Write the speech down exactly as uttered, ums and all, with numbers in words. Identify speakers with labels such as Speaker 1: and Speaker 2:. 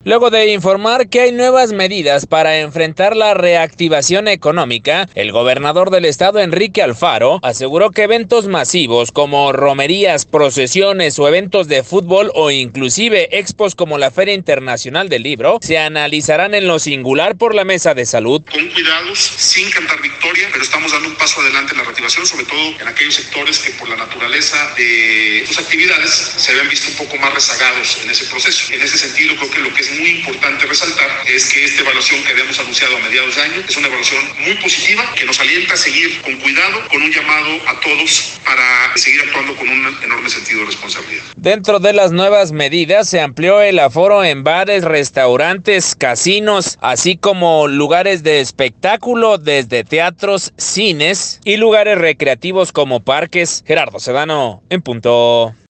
Speaker 1: Luego de informar que hay nuevas medidas para enfrentar la reactivación económica, el gobernador del estado, Enrique Alfaro, aseguró que eventos masivos como romerías, procesiones o eventos de fútbol o inclusive expos como la Feria Internacional del Libro se analizarán en lo singular por la Mesa de Salud.
Speaker 2: Con cuidados, sin cantar victoria, pero estamos dando un paso adelante en la reactivación, sobre todo en aquellos sectores que por la naturaleza de sus actividades se habían visto un poco más rezagados en ese proceso. En ese sentido, creo que lo que es muy importante resaltar es que esta evaluación que habíamos anunciado a mediados de año es una evaluación muy positiva que nos alienta a seguir con cuidado, con un llamado a todos para seguir actuando con un enorme sentido de responsabilidad.
Speaker 1: Dentro de las nuevas medidas se amplió el aforo en bares, restaurantes, casinos, así como lugares de espectáculo desde teatros, cines y lugares recreativos como parques. Gerardo Sedano, en punto.